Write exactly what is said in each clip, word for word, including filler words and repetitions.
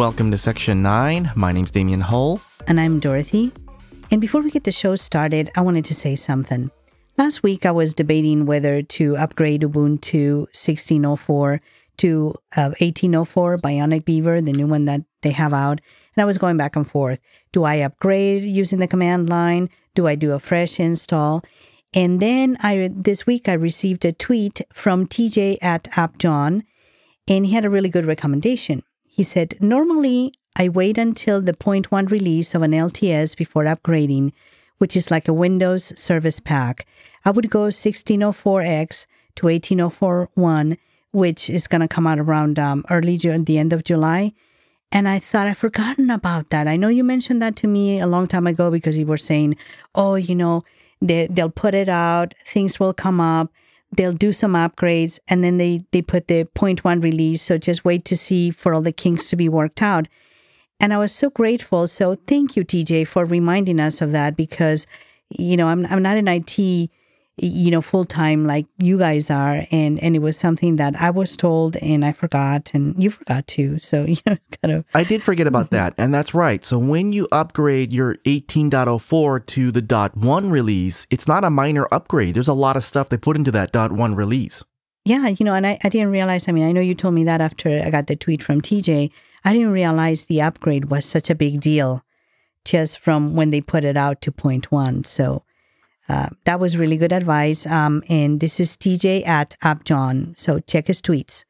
welcome to Section nine. My name's Damian Hull. And I'm Dorothy. And before we get the show started, I wanted to say something. Last week, I was debating whether to upgrade Ubuntu sixteen oh four to uh, eighteen oh four Bionic Beaver, the new one that they have out. And I was going back and forth. Do I upgrade using the command line? Do I do a fresh install? And then I this week, I received a tweet from T J at AppJohn, and he had a really good recommendation. He said, normally, I wait until the point one release of an L T S before upgrading, which is like a Windows Service Pack. I would go sixteen oh four X to eighteen oh four one, which is going to come out around um, early June, the end of July. And I thought I'd forgotten about that. I know you mentioned that to me a long time ago because you were saying, oh, you know, they, they'll put it out, things will come up, they'll do some upgrades, and then they, they put the point one release. So just wait to see for all the kinks to be worked out. And I was so grateful. So thank you, T J, for reminding us of that because, you know, I'm I'm not in I T, you know, full time like you guys are. And, and it was something that I was told and I forgot and you forgot too. So, you know, kind of. I did forget about that. And that's right. So when you upgrade your eighteen point oh four to the dot one release, it's not a minor upgrade. There's a lot of stuff they put into that dot one release. Yeah, you know, and I, I didn't realize, I mean, I know you told me that after I got the tweet from T J. I didn't realize the upgrade was such a big deal just from when they put it out to point one. So uh, that was really good advice. Um, and this is T J at AppJohn. So check his tweets.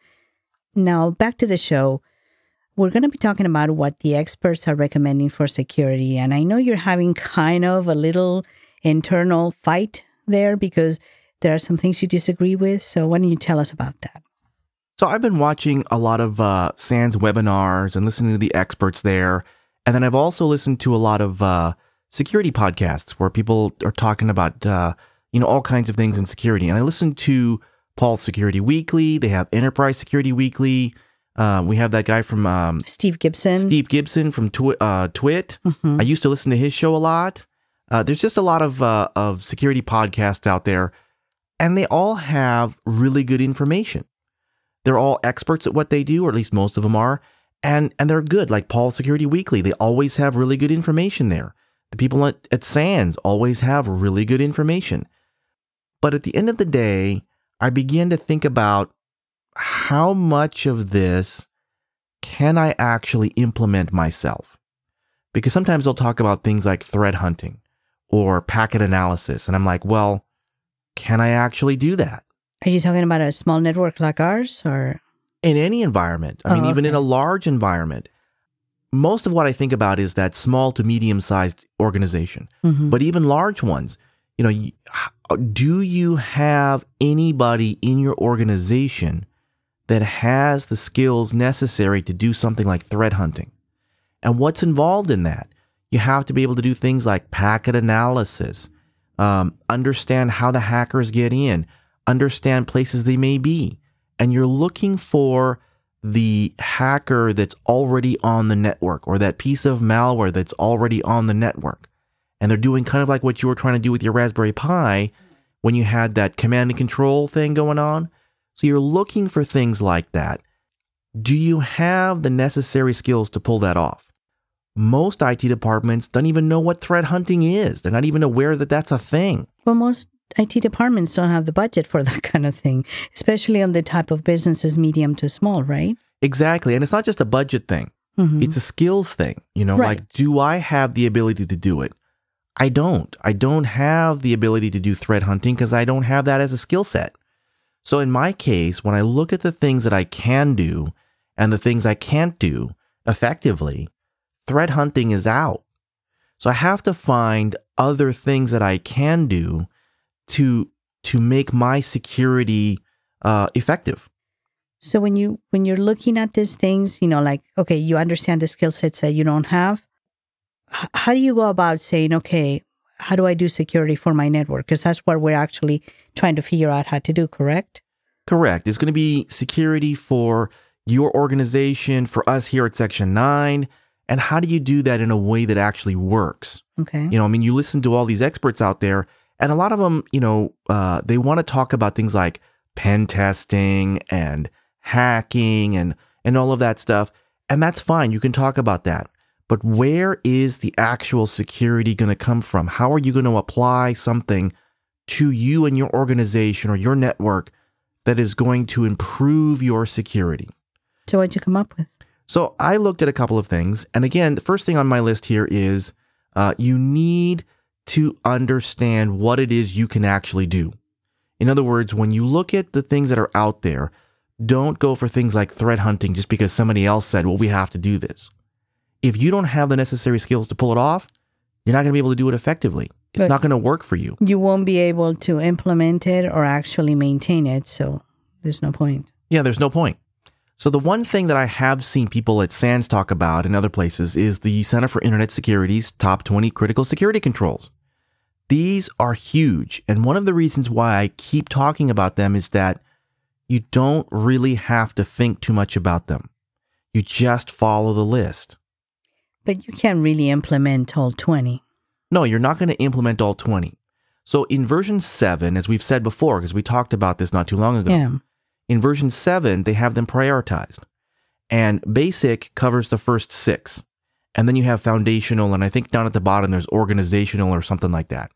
Now, back to the show. We're going to be talking about what the experts are recommending for security. And I know you're having kind of a little internal fight there because there are some things you disagree with. So why don't you tell us about that? So I've been watching a lot of uh, SANS webinars and listening to the experts there. And then I've also listened to a lot of uh, security podcasts where people are talking about, uh, you know, all kinds of things in security. And I listened to Paul's Security Weekly. They have Enterprise Security Weekly. Uh, we have that guy from... Um, Steve Gibson. Steve Gibson from Twi- uh, Twit. Mm-hmm. I used to listen to his show a lot. Uh, there's just a lot of uh, of security podcasts out there. And they all have really good information. They're all experts at what they do, or at least most of them are, and and they're good. Like Paul Security Weekly, they always have really good information there. The people at, at SANS always have really good information. But at the end of the day, I began to think about how much of this can I actually implement myself? Because sometimes they'll talk about things like threat hunting or packet analysis, and I'm like, well, can I actually do that? Are you talking about a small network like ours or? In any environment. I mean, oh, even okay. in a large environment. Most of what I think about is that small to medium-sized organization. Mm-hmm. But even large ones, you know, do you have anybody in your organization that has the skills necessary to do something like threat hunting? And what's involved in that? You have to be able to do things like packet analysis, um, understand how the hackers get in, understand places they may be. And you're looking for the hacker that's already on the network or that piece of malware that's already on the network. And they're doing kind of like what you were trying to do with your Raspberry Pi when you had that command and control thing going on. So you're looking for things like that. Do you have the necessary skills to pull that off? Most I T departments don't even know what threat hunting is. They're not even aware that that's a thing. Well, most I T departments don't have the budget for that kind of thing, especially on the type of businesses medium to small, right? Exactly. And it's not just a budget thing. Mm-hmm. It's a skills thing. You know, right. Like, do I have the ability to do it? I don't. I don't have the ability to do threat hunting because I don't have that as a skill set. So in my case, when I look at the things that I can do and the things I can't do effectively, threat hunting is out. So I have to find other things that I can do to to make my security uh, effective. So when you when you're looking at these things, you know, like, okay, you understand the skill sets that you don't have. H- how do you go about saying, okay, how do I do security for my network? Because that's what we're actually trying to figure out how to do, correct? Correct. It's going to be security for your organization, for us here at Section nine. And how do you do that in a way that actually works? Okay. You know, I mean, you listen to all these experts out there, and a lot of them, you know, uh, they want to talk about things like pen testing and hacking and, and all of that stuff. And that's fine. You can talk about that. But where is the actual security going to come from? How are you going to apply something to you and your organization or your network that is going to improve your security? So what'd you come up with? So I looked at a couple of things. And again, the first thing on my list here is uh, you need to understand what it is you can actually do. In other words, when you look at the things that are out there, don't go for things like threat hunting just because somebody else said, well, we have to do this. If you don't have the necessary skills to pull it off, you're not going to be able to do it effectively. It's but not going to work for you. You won't be able to implement it or actually maintain it. So there's no point. Yeah, there's no point. So the one thing that I have seen people at SANS talk about in other places is the Center for Internet Security's top twenty critical security controls. These are huge. And one of the reasons why I keep talking about them is that you don't really have to think too much about them. You just follow the list. But you can't really implement all twenty. No, you're not going to implement all twenty. So in version seven, as we've said before, because we talked about this not too long ago, yeah. in version seven, they have them prioritized. And basic covers the first six. And then you have foundational, and I think down at the bottom there's organizational or something like that.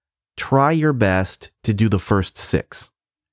Try your best to do the first six.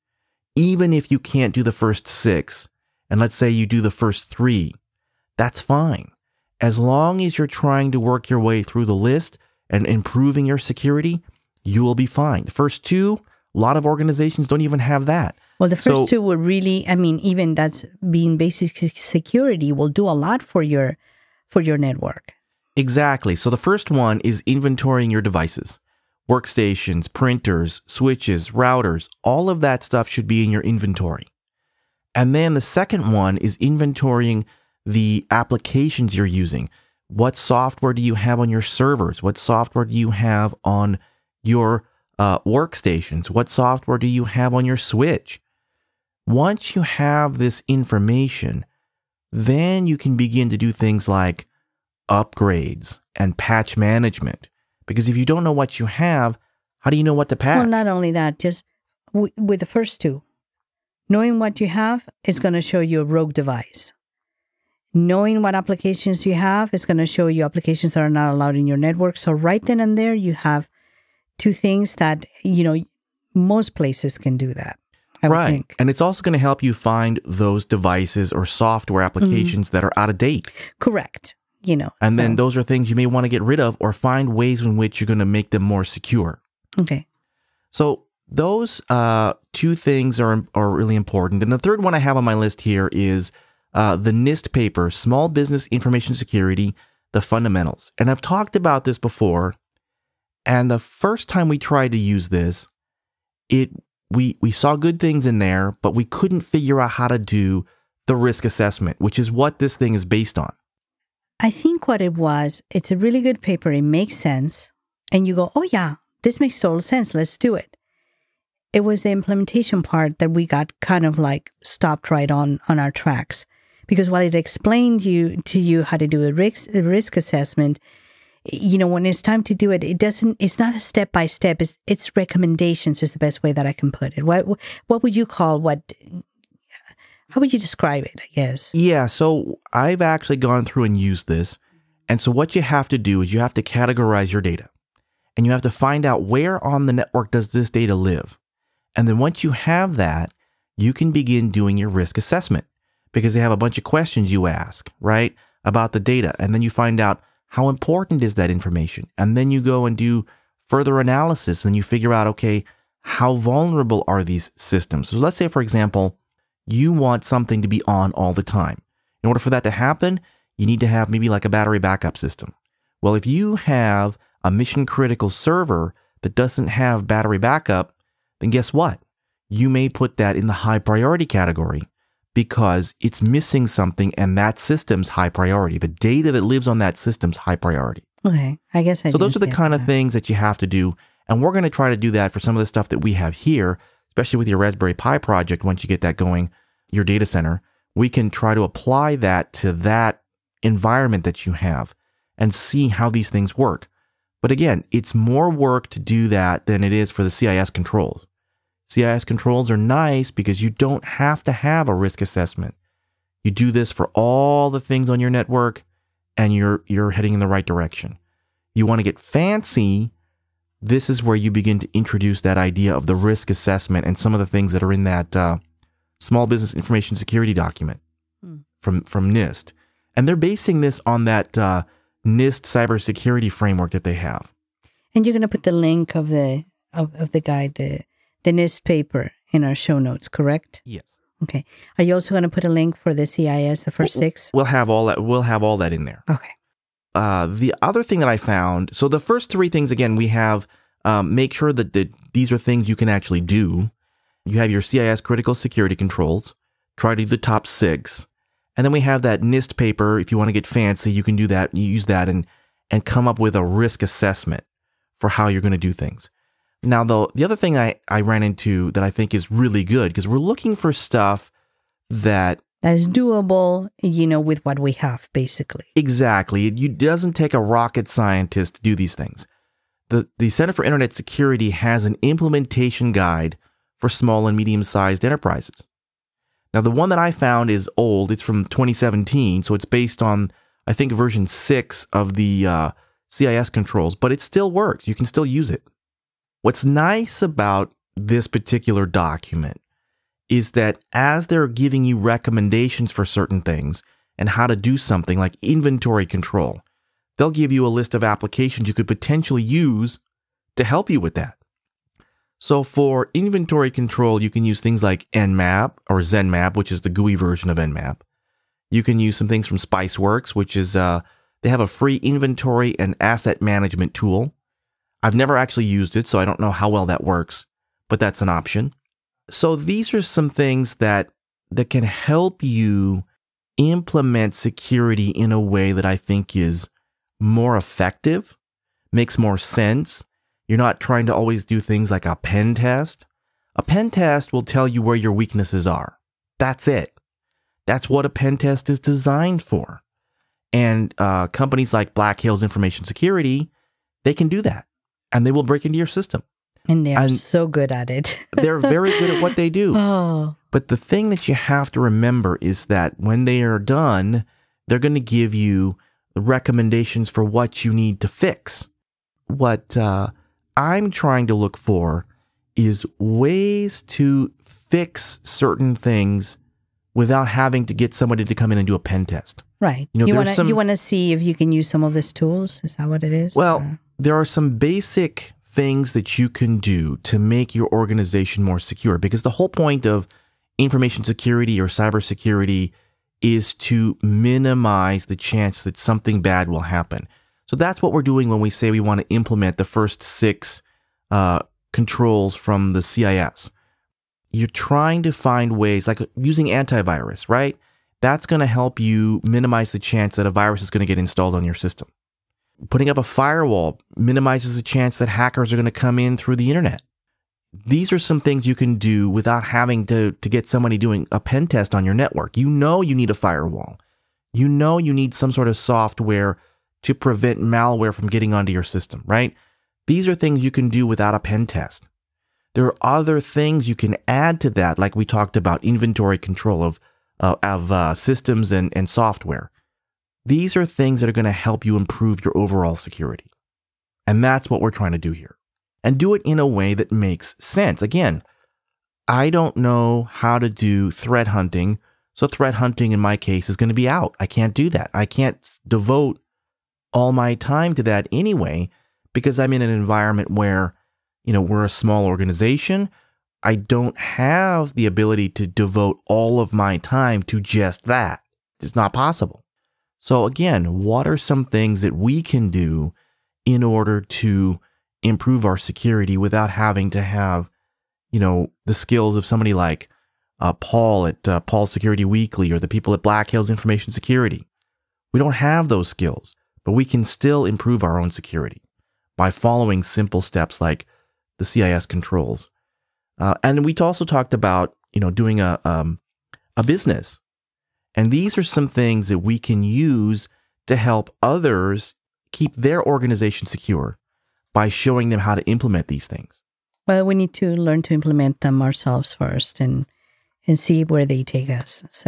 Even if you can't do the first six, and let's say you do the first three, that's fine. As long as you're trying to work your way through the list and improving your security, you will be fine. The first two, a lot of organizations don't even have that. Well, the first so, two will really, I mean, even that's being basic security will do a lot for your for your network. Exactly. So the first one is inventorying your devices. Workstations, printers, switches, routers, all of that stuff should be in your inventory. And then the second one is inventorying the applications you're using. What software do you have on your servers? What software do you have on your uh, workstations? What software do you have on your switch? Once you have this information, then you can begin to do things like upgrades and patch management. Because if you don't know what you have, how do you know what to patch? Well, not only that, just w- with the first two, knowing what you have is going to show you a rogue device. Knowing what applications you have is going to show you applications that are not allowed in your network. So right then and there, you have two things that, you know, most places can do that. I right. would think. And it's also going to help you find those devices or software applications mm-hmm. that are out of date. Correct. You know, and so. then those are things you may want to get rid of or find ways in which you're going to make them more secure. Okay. So those uh, two things are are really important. And the third one I have on my list here is uh, the NIST paper, Small Business Information Security, the Fundamentals. And I've talked about this before. And the first time we tried to use this, it we we saw good things in there, but we couldn't figure out how to do the risk assessment, which is what this thing is based on. I think what it was, it's a really good paper. It makes sense. And you go, oh, yeah, this makes total sense. Let's do it. It was the implementation part that we got kind of like stopped right on, on our tracks. Because while it explained you to you how to do a risk, a risk assessment, you know, when it's time to do it, it doesn't, it's not a step by step. It's, it's recommendations is the best way that I can put it. What, what would you call what... How would you describe it, I guess? Yeah, so I've actually gone through and used this. And so what you have to do is you have to categorize your data. And you have to find out where on the network does this data live. And then once you have that, you can begin doing your risk assessment. Because they have a bunch of questions you ask, right, about the data. And then you find out how important is that information. And then you go and do further analysis. And you figure out, okay, how vulnerable are these systems? So let's say, for example, you want something to be on all the time. In order for that to happen, you need to have maybe like a battery backup system. Well, if you have a mission critical server that doesn't have battery backup, then guess what? You may put that in the high priority category because it's missing something and that system's high priority. The data that lives on that system's high priority. Okay, I guess I So those are the kind that. of things that you have to do. And we're going to try to do that for some of the stuff that we have here, especially with your Raspberry Pi project. Once you get that going, your data center, we can try to apply that to that environment that you have and see how these things work. But again, it's more work to do that than it is for the C I S controls. C I S controls are nice because you don't have to have a risk assessment. You do this for all the things on your network, and you're you're heading in the right direction. You want to get fancy. This is where you begin to introduce that idea of the risk assessment and some of the things that are in that uh, Small Business Information Security document hmm. from, from NIST. And they're basing this on that uh, NIST cybersecurity framework that they have. And you're going to put the link of the of, of the guide, the, the NIST paper in our show notes, correct? Yes. Okay. Are you also going to put a link for the C I S, the first six? We'll have all that. We'll have all that in there. Okay. Uh, the other thing that I found, so the first three things, again, we have um, make sure that the, these are things you can actually do. You have your C I S critical security controls. Try to do the top six. And then we have that NIST paper. If you want to get fancy, you can do that. You use that and, and come up with a risk assessment for how you're going to do things. Now, the, the other thing I, I ran into that I think is really good, because we're looking for stuff that That's doable, you know, with what we have, basically. Exactly. It, it doesn't take a rocket scientist to do these things. The, the Center for Internet Security has an implementation guide for small and medium-sized enterprises. Now, the one that I found is old. It's from twenty seventeen, so it's based on, I think, version six of the uh, C I S controls, but it still works. You can still use it. What's nice about this particular document is that as they're giving you recommendations for certain things and how to do something like inventory control, they'll give you a list of applications you could potentially use to help you with that. So for inventory control, you can use things like Nmap or ZenMap, which is the G U I version of Nmap. You can use some things from Spiceworks, which is, uh, they have a free inventory and asset management tool. I've never actually used it, so I don't know how well that works, but that's an option. So these are some things that that can help you implement security in a way that I think is more effective, makes more sense. You're not trying to always do things like a pen test. A pen test will tell you where your weaknesses are. That's it. That's what a pen test is designed for. And uh, companies like Black Hills Information Security, they can do that. And they will break into your system. And they are and so good at it. They're very good at what they do. Oh. But the thing that you have to remember is that when they are done, they're going to give you recommendations for what you need to fix. What uh, I'm trying to look for is ways to fix certain things without having to get somebody to come in and do a pen test. Right. You know, you want to some, you want to see if you can use some of these tools? Is that what it is? Well, or? There are some basic things that you can do to make your organization more secure, because the whole point of information security or cybersecurity is to minimize the chance that something bad will happen. So that's what we're doing when we say we want to implement the first six uh, controls from the C I S. You're trying to find ways, like using antivirus, right? That's going to help you minimize the chance that a virus is going to get installed on your system. Putting up a firewall minimizes the chance that hackers are going to come in through the internet. These are some things you can do without having to, to get somebody doing a pen test on your network. You know you need a firewall. You know you need some sort of software to prevent malware from getting onto your system, right? These are things you can do without a pen test. There are other things you can add to that, like we talked about inventory control of, uh, of uh, systems and, and software. These are things that are going to help you improve your overall security. And that's what we're trying to do here. And do it in a way that makes sense. Again, I don't know how to do threat hunting. So threat hunting in my case is going to be out. I can't do that. I can't devote all my time to that anyway, because I'm in an environment where, you know, we're a small organization. I don't have the ability to devote all of my time to just that. It's not possible. So again, what are some things that we can do in order to improve our security without having to have, you know, the skills of somebody like uh, Paul at uh, Paul Security Weekly or the people at Black Hills Information Security? We don't have those skills, but we can still improve our own security by following simple steps like the C I S controls. Uh, and we also talked about, you know, doing a um, a business. And these are some things that we can use to help others keep their organization secure by showing them how to implement these things. Well, we need to learn to implement them ourselves first and and see where they take us. So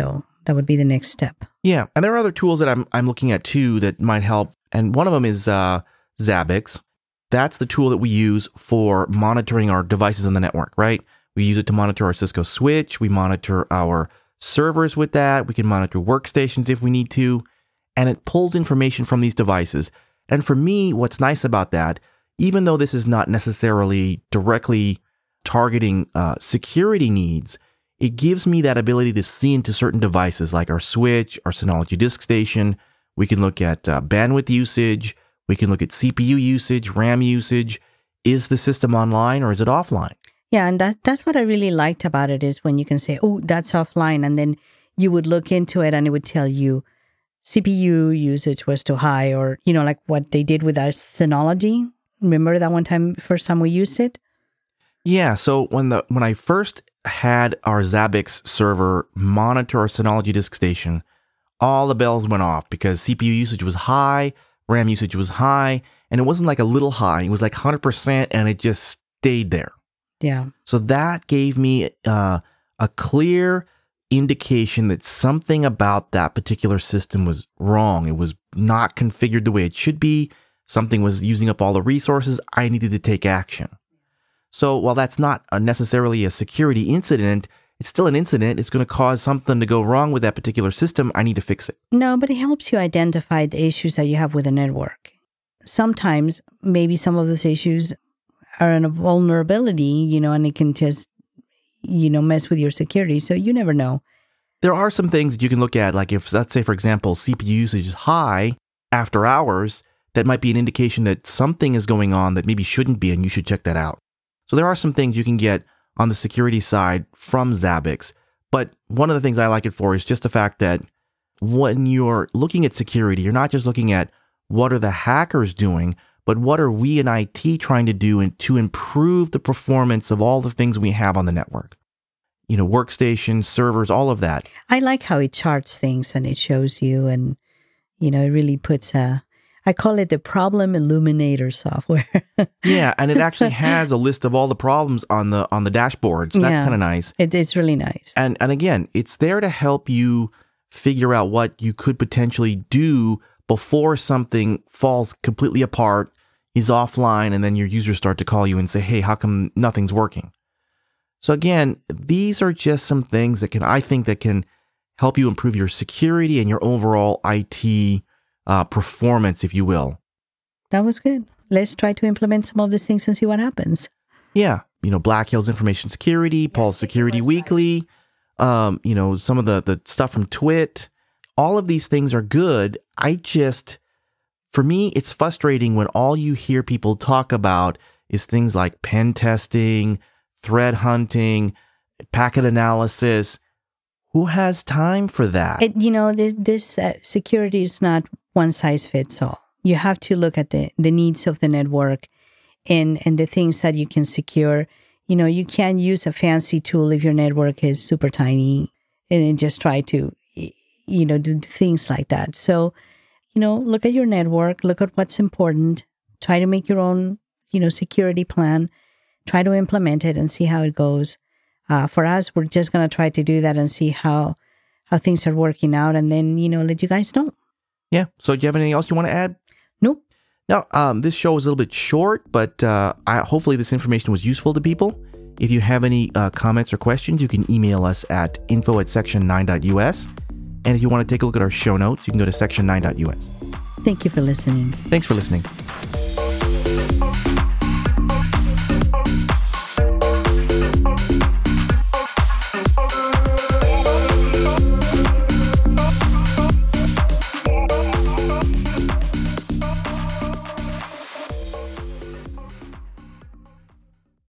That would be the next step. Yeah. And there are other tools that I'm I'm looking at too that might help. And one of them is uh, Zabbix. That's the tool that we use for monitoring our devices on the network, right? We use it to monitor our Cisco switch. We monitor our servers with that. We can monitor workstations if we need to. And it pulls information from these devices. And for me, what's nice about that, even though this is not necessarily directly targeting uh, security needs, it gives me that ability to see into certain devices like our switch, our Synology disk station. We can look at uh, bandwidth usage. We can look at C P U usage, RAM usage. Is the system online or is it offline? Yeah, and that, that's what I really liked about it is when you can say, oh, that's offline. And then you would look into it and it would tell you C P U usage was too high, or, you know, like what they did with our Synology. Remember that one time, first time we used it? Yeah, so when the when I first had our Zabbix server monitor our Synology disk station, all the bells went off because C P U usage was high, RAM usage was high, and it wasn't like a little high. It was like one hundred percent, and it just stayed there. Yeah. So that gave me uh, a clear indication that something about that particular system was wrong. It was not configured the way it should be. Something was using up all the resources. I needed to take action. So while that's not a necessarily a security incident, it's still an incident. It's going to cause something to go wrong with that particular system. I need to fix it. No, but it helps you identify the issues that you have with the network. Sometimes maybe some of those issues are in a vulnerability, you know, and it can just, you know, mess with your security. So you never know. There are some things that you can look at, like if, let's say, for example, C P U usage is high after hours, that might be an indication that something is going on that maybe shouldn't be, and you should check that out. So there are some things you can get on the security side from Zabbix. But one of the things I like it for is just the fact that when you're looking at security, you're not just looking at what are the hackers doing, but what are we in I T trying to do in, to improve the performance of all the things we have on the network? You know, workstations, servers, all of that. I like how it charts things and it shows you, and, you know, it really puts a, I call it the problem illuminator software. Yeah, and it actually has a list of all the problems on the on the dashboard. So that's Yeah. kind of nice. It, it's really nice. And and again, it's there to help you figure out what you could potentially do before something falls completely apart, is offline, and then your users start to call you and say, hey, how come nothing's working? So again, these are just some things that can, I think, that can help you improve your security and your overall I T uh, performance, if you will. That was good. Let's try to implement some of these things and see what happens. Yeah. You know, Black Hills Information Security, Paul's Security Weekly, um, you know, some of the, the stuff from Twit. All of these things are good. I just, for me, it's frustrating when all you hear people talk about is things like pen testing, threat hunting, packet analysis. Who has time for that? It, you know, this, this uh, security is not one size fits all. You have to look at the, the needs of the network and, and the things that you can secure. You know, you can't use a fancy tool if your network is super tiny and just try to, you know, do things like that. So, you know, look at your network, look at what's important, try to make your own, you know, security plan, try to implement it and see how it goes. Uh, for us, we're just going to try to do that and see how, how things are working out, and then, you know, let you guys know. Yeah. So do you have anything else you want to add? Nope. Now, um, this show was a little bit short, but uh, I, hopefully this information was useful to people. If you have any uh, comments or questions, you can email us at info at section nine dot u s. And if you want to take a look at our show notes, you can go to section nine dot u s. Thank you for listening. Thanks for listening.